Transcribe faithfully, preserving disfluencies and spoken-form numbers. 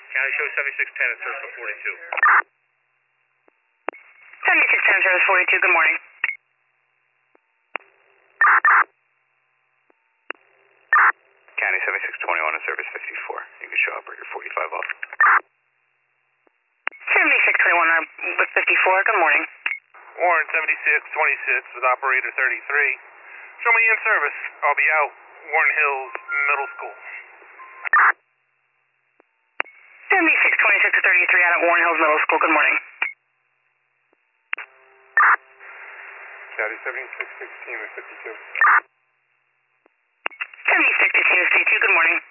County show seventy-six ten at service for forty-two. seventy-six ten service forty-two, good morning. County seventy-six twenty-one at service fifty-four. You can show operator forty-five off. seventy-six twenty-one with fifty-four, good morning. Warren seventy-six twenty-six with operator thirty-three. Show me in service. I'll be out. Warren Hills Middle School. seventy-six twenty-six with thirty-three out at Warren Hills Middle School, good morning. County seventy-six sixteen with fifty-two. seventy-six sixteen with fifty-two, good morning.